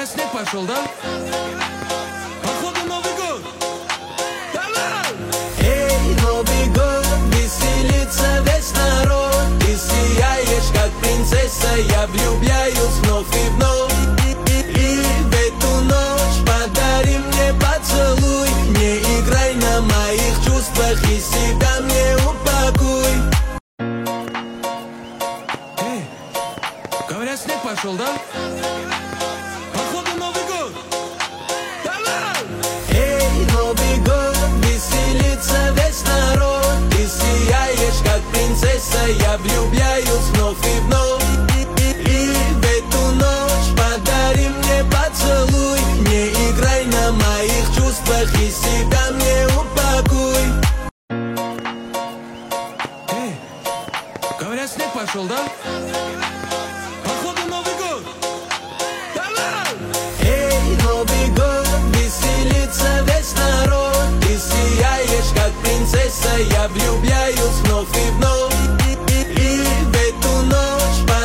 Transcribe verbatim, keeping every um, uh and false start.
Говорят, снег пошел, да? Походу Новый год. Давай! Эй, Новый год, веселится весь народ. Ты сияешь, как принцесса, я влюбляюсь вновь и вновь. И в эту ночь подари мне поцелуй. Не играй на моих чувствах и себя мне упакуй. Эй, говорят, снег пошел, да? Походу Новый год. Давай! Эй, Новый год, веселится весь народ. Ты сияешь, как принцесса, я влюбляюсь вновь и вновь. И в эту ночь подари мне поцелуй. Не играй на моих чувствах и себя мне упакуй. Эй, говорят, снег пошел, да? Походу Новый год. Давай! Эй, Новый год, веселится весь народ. Ты сияешь, как принцесса, я влюбляюсь вновь и вновь.